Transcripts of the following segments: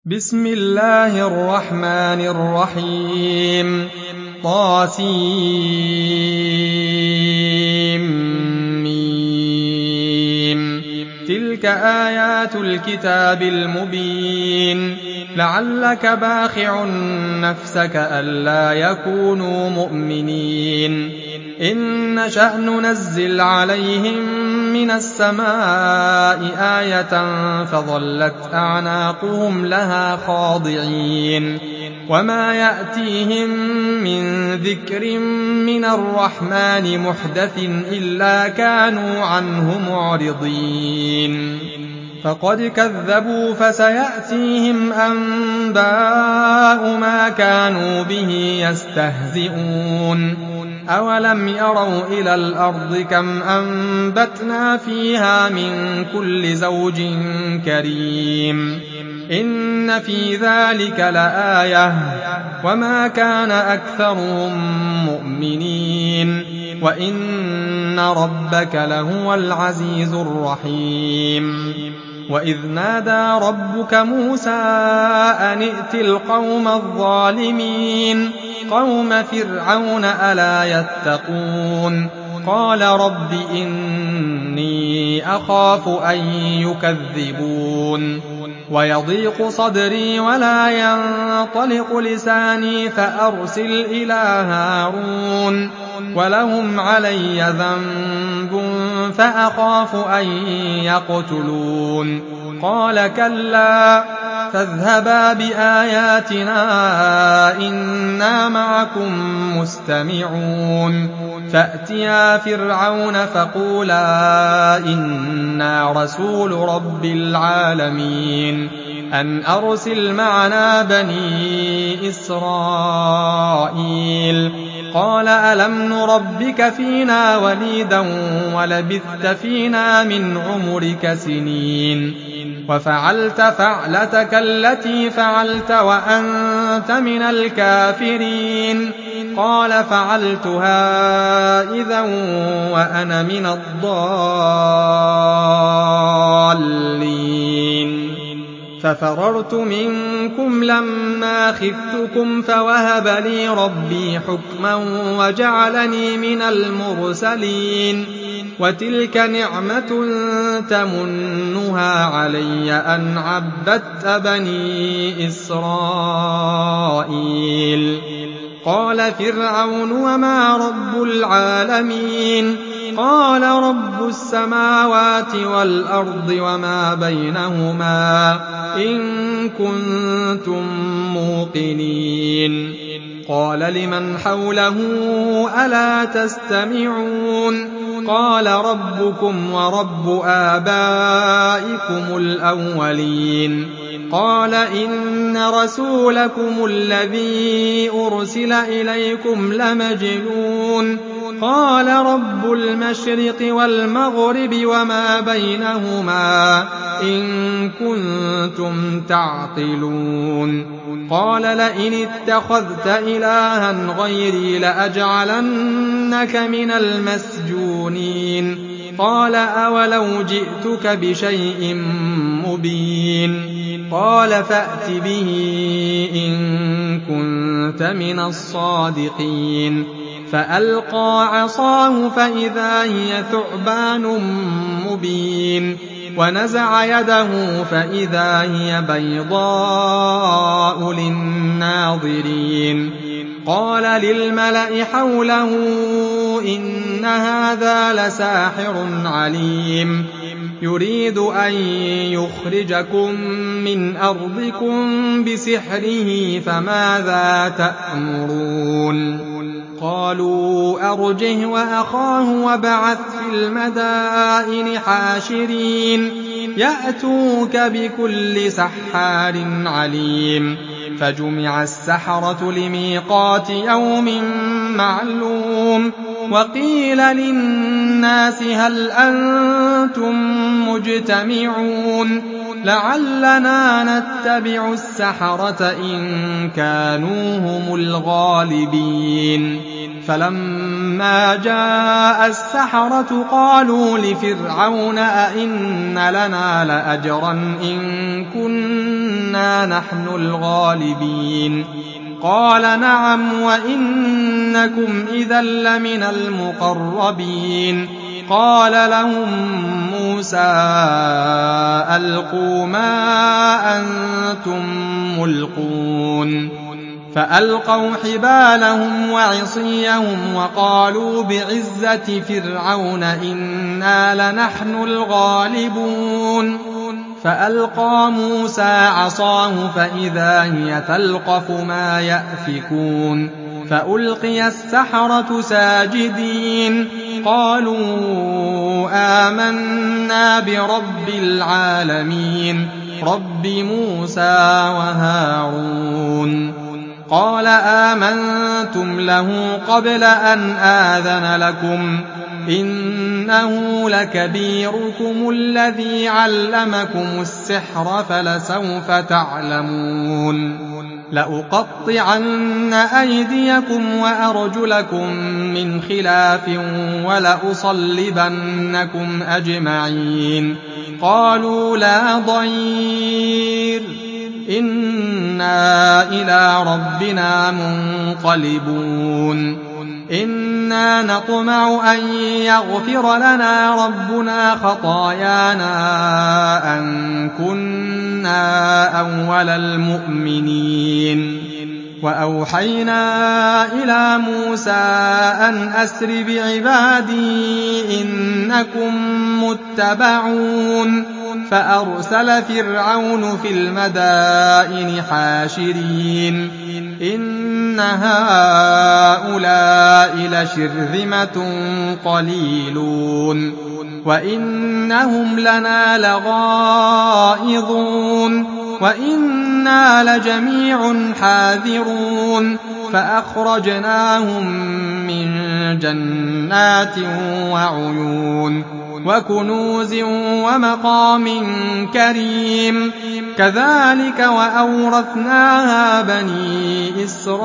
بسم الله الرحمن الرحيم طاسيم تلك آيات الكتاب المبين لعلك باخع نفسك ألا يكونوا مؤمنين إن نشأ ننزل عليهم من السماء آية فظلت أعناقهم لها خاضعين وما يأتيهم من ذكر من الرحمن محدث إلا كانوا عنه معرضين فقد كذبوا فسيأتيهم أنباء ما كانوا به يستهزئون أولم يروا إلى الأرض كم أنبتنا فيها من كل زوج كريم إن في ذلك لآية وما كان أكثرهم مؤمنين وإن ربك لهو العزيز الرحيم وإذ نادى ربك موسى أن ائت القوم الظالمين قوم فرعون ألا يتقون قال رب إني أخاف أن يكذبون ويضيق صدري ولا ينطلق لساني فأرسل إلى هارون ولهم علي ذنب فأخاف أن يقتلون قال كلا فاذهبا بآياتنا إنا معكم مستمعون فأتيا فرعون فقولا إنا رسول رب العالمين أن أرسل معنا بني إسرائيل قال ألم نربك فينا وليدا ولبثت فينا من عمرك سنين وفعلت فعلتك التي فعلت وأنت من الكافرين قال فعلتها إذا وأنا من الضالين ففررت منكم لما خفتكم فوهب لي ربي حكما وجعلني من المرسلين وتلك نعمة تمنها علي أن عبدت بني إسرائيل قال فرعون وما رب العالمين قال رب السماوات والأرض وما بينهما إن كنتم موقنين قال لمن حوله ألا تستمعون قال ربكم ورب آبائكم الأولين قال إن رسولكم الذي أرسل إليكم لمجنون قال رب المشرق والمغرب وما بينهما إن كنتم تعقلون قال لئن اتخذت إلها غيري لأجعلنك من المسجونين قال أولو جئتك بشيء مبين قال فأت به إن كنت من الصادقين فألقى عصاه فإذا هي ثعبان مبين ونزع يده فإذا هي بيضاء للناظرين قال للملأ حوله إن هذا لساحر عليم يريد أن يخرجكم من أرضكم بسحره فماذا تأمرون قالوا أرجه وأخاه وابعث في المدائن حاشرين يأتوك بكل سحار عليم فجمع السحرة لميقات يوم معلوم وقيل للناس هل أنتم مجتمعون لعلنا نتبع السحرة إن كانوا هم الغالبين فلما جاء السحرة قالوا لفرعون أئن لنا لأجرا إن كنا إنا نحن الغالبين قال نعم وإنكم إذا لمن المقربين قال لهم موسى ألقوا ما أنتم ملقون فألقوا حبالهم وعصيهم وقالوا بعزة فرعون إنا لنحن الغالبون فألقى موسى عصاه فإذا هي تلقف ما يأفكون فألقي السحرة ساجدين قالوا آمنا برب العالمين رب موسى وهارون قال آمنتم له قبل أن آذن لكم إنه لكبيركم الذي علمكم السحر فلسوف تعلمون لأقطعن أيديكم وأرجلكم من خلاف ولأصلبنكم أجمعين قالوا لا ضير إنا إلى ربنا منقلبون إنا نطمع أن يغفر لنا ربنا خطايانا أن كنا أول المؤمنين وأوحينا إلى موسى أن أسر بعبادي إنكم متبعون فأرسل فرعون في المدائن حاشرين إن هؤلاء لشرذمة قليلون وإنهم لنا لغائظون وإنا لجميع حاذرون فأخرجناهم من جنات وعيون وكنوز ومقام كريم كذلك وأورثناها بني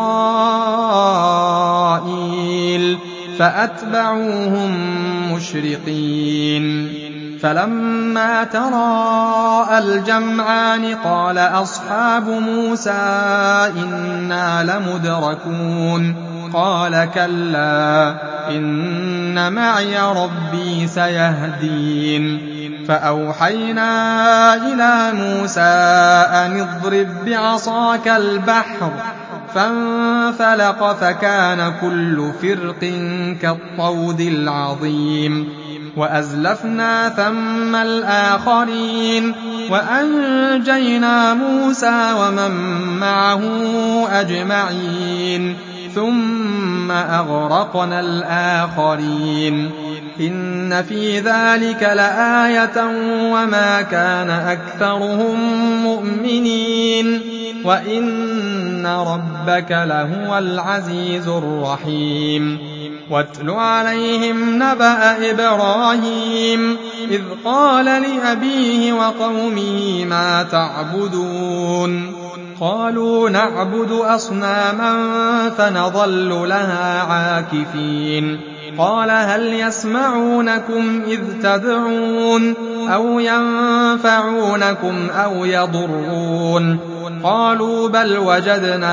إسرائيل فأتبعوهم مشرقين فلما تراءى الجمعان قال أصحاب موسى إنا لمدركون قال كلا إن معي ربي سيهدين فأوحينا إلى موسى أن اضرب بعصاك البحر فانفلق فكان كل فرق كالطود العظيم وأزلفنا ثم الآخرين وأنجينا موسى ومن معه أجمعين ثم أغرقنا الآخرين إن في ذلك لآية وما كان أكثرهم مؤمنين وإن ربك لهو العزيز الرحيم واتل عليهم نبأ إبراهيم إذ قال لأبيه وقومه ما تعبدون قالوا نعبد أصناما فنظل لها عاكفين قال هل يسمعونكم إذ تدعون أو ينفعونكم أو يضرون قالوا بل وجدنا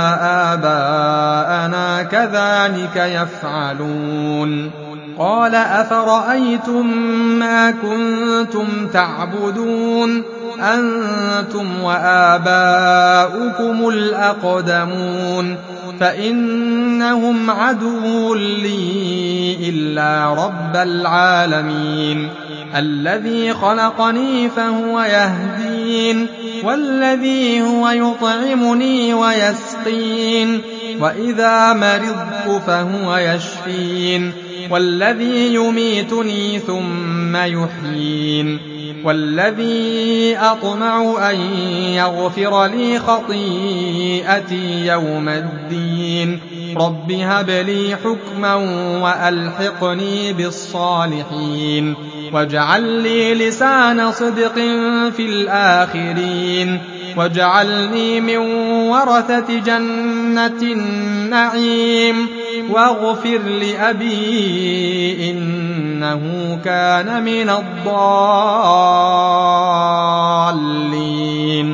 آباءنا كذلك يفعلون قال أفرأيتم ما كنتم تعبدون أنتم وآباؤكم الأقدمون فإنهم عدو لي إلا رب العالمين الذي خلقني فهو يهدين والذي هو يطعمني ويسقين وإذا مرضت فهو يشفين والذي يميتني ثم يحيين والذي أطمع أن يغفر لي خطيئتي يوم الدين رب هب لي حكما وألحقني بالصالحين واجعل لي لسان صدق في الآخرين واجعلني من ورثة جنة النعيم واغفر لأبي إنه كان من الضالين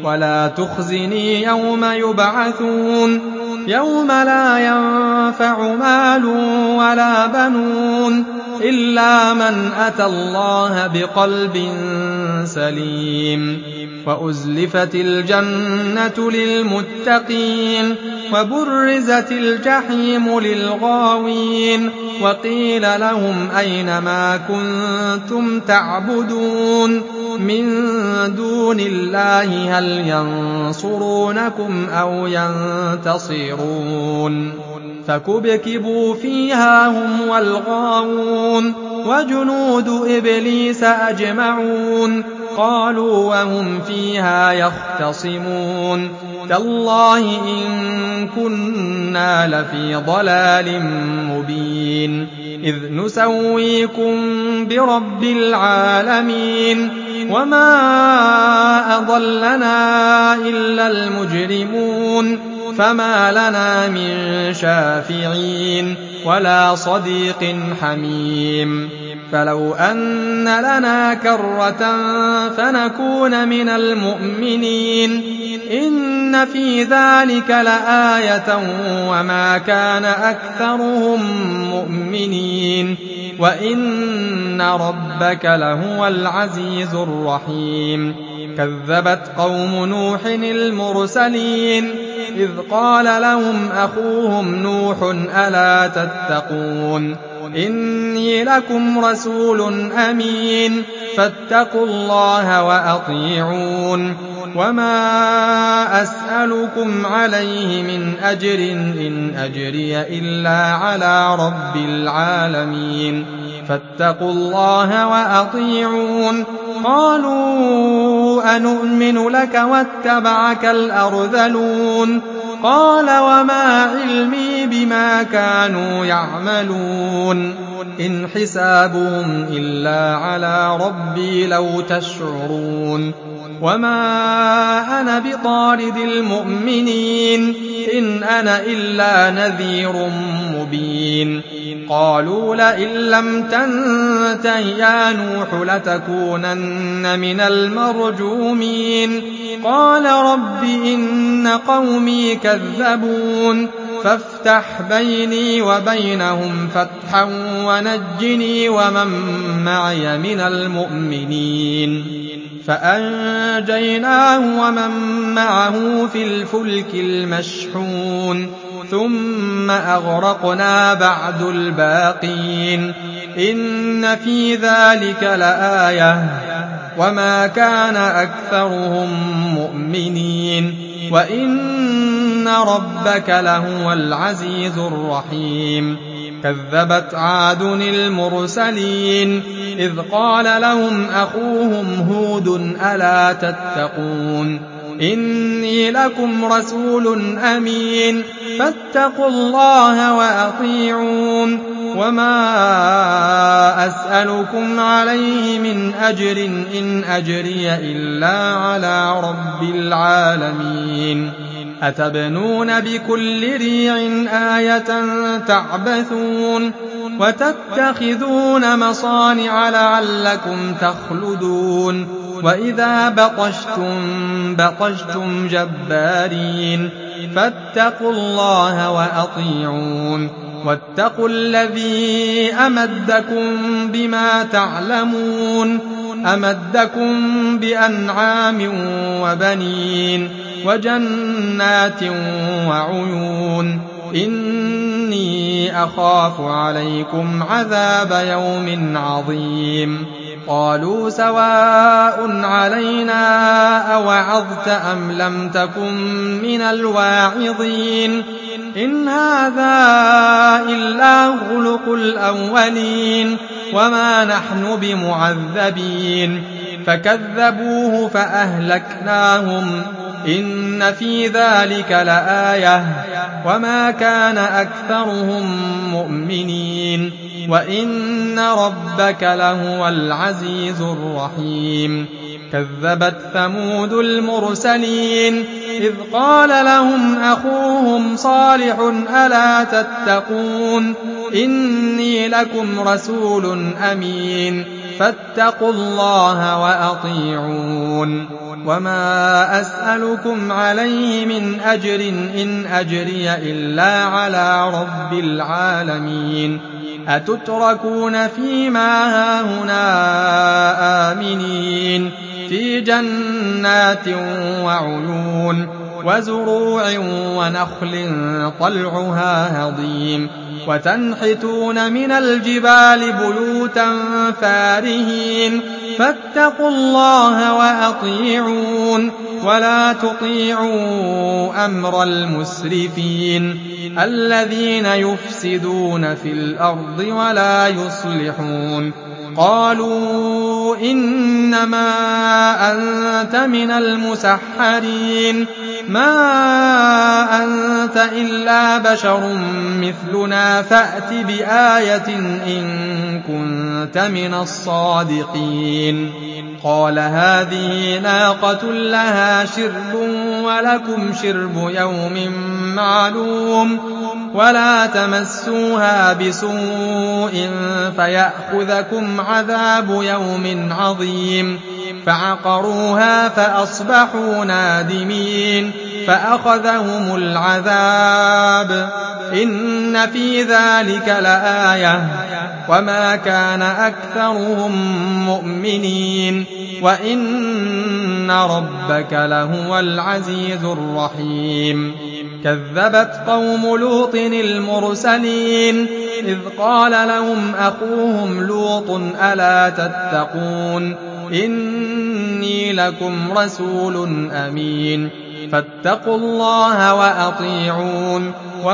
ولا تخزني يوم يبعثون يوم لا ينفع مال ولا بنون إلا من أتى الله بقلب سليم وأزلفت الجنة للمتقين وبرزت الجحيم للغاوين وقيل لهم أين ما كنتم تعبدون من دون الله هل ينصرونكم أو ينتصرون فكبكبوا فيها هم والغاوون وجنود إبليس أجمعون قالوا وهم فيها يختصمون تالله إن كنا لفي ضلال مبين إذ نسويكم برب العالمين وما أضلنا إلا المجرمون فما لنا من شافعين ولا صديق حميم فلو أن لنا كرة فنكون من المؤمنين إن في ذلك لآية وما كان أكثرهم مؤمنين وإن ربك لهو العزيز الرحيم كذبت قوم نوح المرسلين إذ قال لهم أخوهم نوح ألا تتقون إني لكم رسول أمين فاتقوا الله وأطيعون وما أسألكم عليه من أجر إن أجري إلا على رب العالمين فاتقوا الله وأطيعون قالوا أنؤمن لك واتبعك الأرذلون قال وما علمي بما كانوا يعملون إن حسابهم إلا على ربي لو تشعرون وما أنا بطارد المؤمنين إن أنا إلا نذير مبين قالوا لئن لم تنته يا نوح لتكونن من المرجومين قال رب إن قومي كذبون فافتح بيني وبينهم فتحا ونجني ومن معي من المؤمنين فأنجيناه ومن معه في الفلك المشحون ثم أغرقنا بعد الباقين إن في ذلك لآية وما كان أكثرهم مؤمنين وإن ربك لهو العزيز الرحيم كذبت عاد المرسلين إذ قال لهم أخوهم هود ألا تتقون إني لكم رسول أمين فاتقوا الله وأطيعون وما أسألكم عليه من أجر إن أجري إلا على رب العالمين أتبنون بكل ريع آية تعبثون وتتخذون مصانع لعلكم تخلدون وإذا بطشتم جبارين فاتقوا الله وأطيعون واتقوا الذي أمدكم بما تعلمون أمدكم بأنعام وبنين وجنات وعيون إني أخاف عليكم عذاب يوم عظيم قالوا سواء علينا أوعظت أم لم تكن من الواعظين إن هذا إلا خلق الأولين وما نحن بمعذبين فكذبوه فأهلكناهم إن في ذلك لآية وما كان أكثرهم مؤمنين وإن ربك لهو العزيز الرحيم كذبت ثمود المرسلين إذ قال لهم أخوهم صالح ألا تتقون إني لكم رسول أمين فاتقوا الله وأطيعون وما أسألكم عليه من أجر إن أجري إلا على رب العالمين أتتركون فيما هاهنا آمنين في جنات وعيون وزروع ونخل طلعها هضيم وتنحتون من الجبال بيوتا فارهين فاتقوا الله وأطيعون ولا تطيعوا أمر المسرفين الذين يفسدون في الأرض ولا يصلحون قالوا إنما أنت من المسحرين ما أنت إلا بشر مثلنا فأت بآية إن كنت من الصادقين قال هذه ناقة لها شرب ولكم شرب يوم معلوم ولا تمسوها بسوء فيأخذكم عذاب يوم عظيم فعقروها فأصبحوا نادمين فأخذهم العذاب إن في ذلك لآية وما كان أكثرهم مؤمنين وإن ربك لهو العزيز الرحيم كذبت قوم لوط المرسلين إذ قال لهم أخوهم لوط ألا تتقون إني لكم رسول أمين فاتقوا الله وأطيعون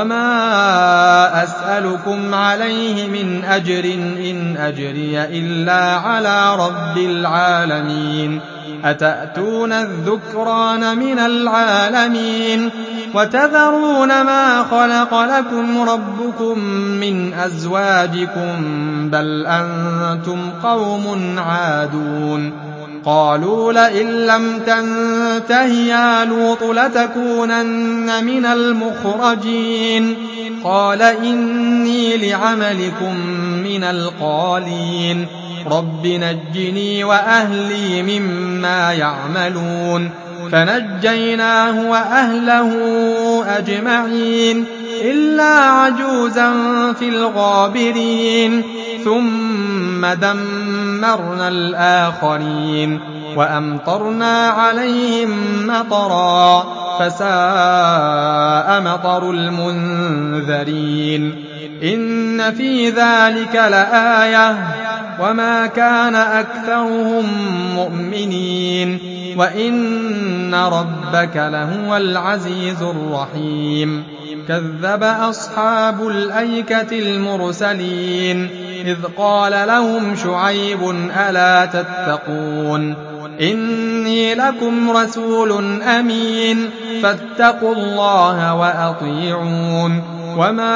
وما أسألكم عليه من أجر إن أجري إلا على رب العالمين أتأتون الذكران من العالمين وتذرون ما خلق لكم ربكم من أزواجكم بل أنتم قوم عادون قالوا لئن لم تنته يا لوط لتكونن من المخرجين قال إني لعملكم من القالين رب نجني وأهلي مما يعملون فنجيناه وأهله أجمعين إلا عجوزا في الغابرين ثم دمرنا الآخرين وأمطرنا عليهم مطرا فساء مطر المنذرين إن في ذلك لآية وما كان أكثرهم مؤمنين وإن ربك لهو العزيز الرحيم كذب أصحاب الأيكة المرسلين إذ قال لهم شعيب ألا تتقون إني لكم رسول أمين فاتقوا الله وأطيعون وما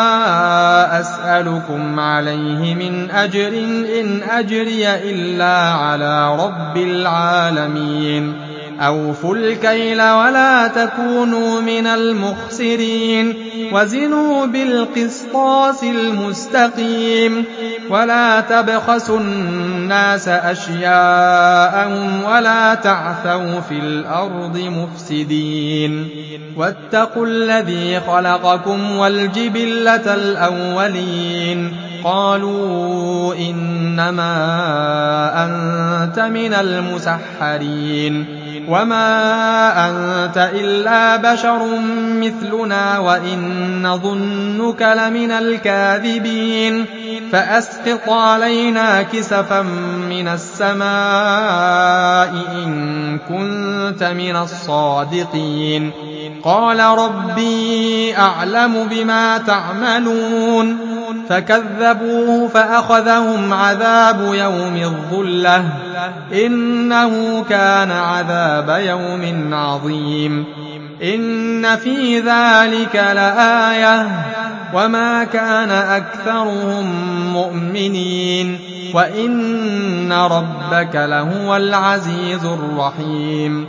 أسألكم عليه من أجر إن أجري إلا على رب العالمين أوفوا الكيل ولا تكونوا من المخسرين وزنوا بالقسطاس المستقيم ولا تبخسوا الناس أشياءهم ولا تعثوا في الأرض مفسدين واتقوا الذي خلقكم والجبلة الأولين قالوا إنما أنت من المسحرين وما أنت إلا بشر مثلنا وإن نظنك لمن الكاذبين فأسقط علينا كسفا من السماء إن كنت من الصادقين قال ربي أعلم بما تعملون فكذبوه فأخذهم عذاب يوم الظلة إنه كان عذاب يوم عظيم إن في ذلك لآية وما كان أكثرهم مؤمنين وإن ربك لهو العزيز الرحيم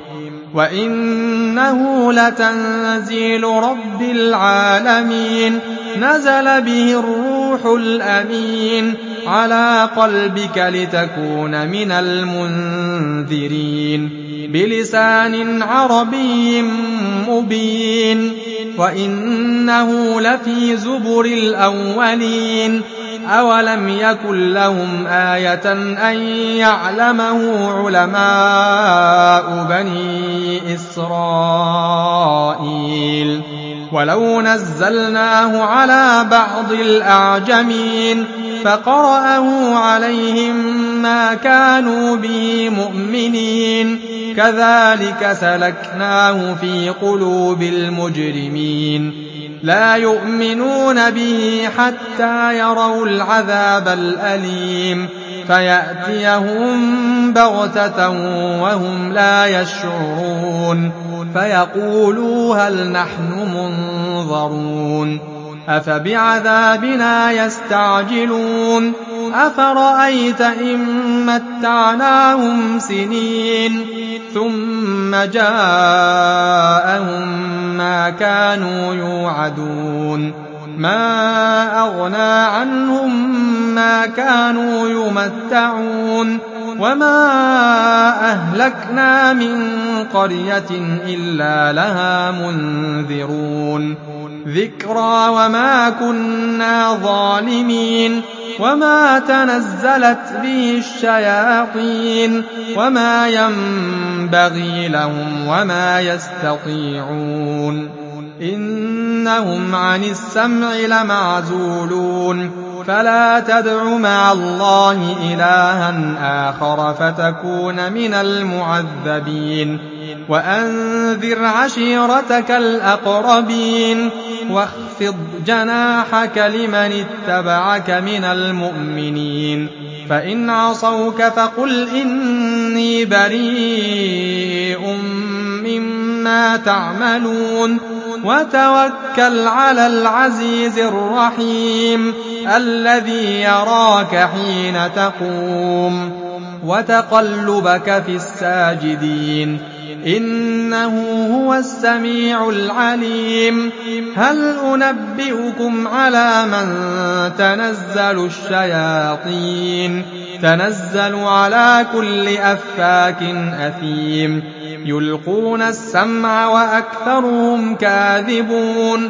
وإنه لتنزيل رب العالمين نزل به الروح الأمين على قلبك لتكون من المنذرين بلسان عربي مبين وإنه لفي زبر الأولين أولم يكن لهم آية أن يعلمه علماء بني إسرائيل ولو نزلناه على بعض الأعجمين فقرأه عليهم ما كانوا به مؤمنين كذلك سلكناه في قلوب المجرمين لا يؤمنون به حتى يروا العذاب الأليم فيأتيهم بغتة وهم لا يشعرون فيقولوا هل نحن منظرون أفبعذابنا يستعجلون أفرأيت إن متعناهم سنين ثم جاءهم ما كانوا يوعدون ما أغنى عنهم ما كانوا يمتعون وما أهلكنا من قرية إلا لها منذرون ذكرى وما كنا ظالمين وما تنزلت به الشياطين وما ينبغي لهم وما يستطيعون إنهم عن السمع لمعزولون فلا تدع مع الله إلها آخر فتكون من المعذبين وأنذر عشيرتك الأقربين واخفض جناحك لمن اتبعك من المؤمنين فإن عصوك فقل إني بريء مما تعملون وتوكل على العزيز الرحيم الذي يراك حين تقوم وتقلبك في الساجدين إنه هو السميع العليم هل أنبئكم على من تنزل الشياطين تنزل على كل أفاك أثيم يلقون السمع وأكثرهم كاذبون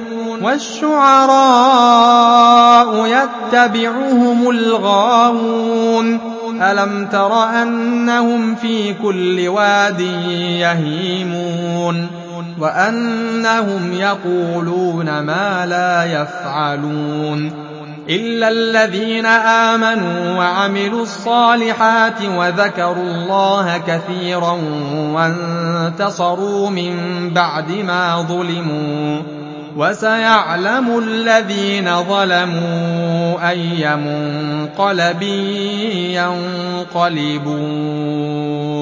والشعراء يتبعهم الغاوون ألم تر أنهم في كل واد يهيمون وأنهم يقولون ما لا يفعلون إلا الذين آمنوا وعملوا الصالحات وذكروا الله كثيرا وانتصروا من بعد ما ظلموا وسيعلم الذين ظلموا أي منقلب ينقلبون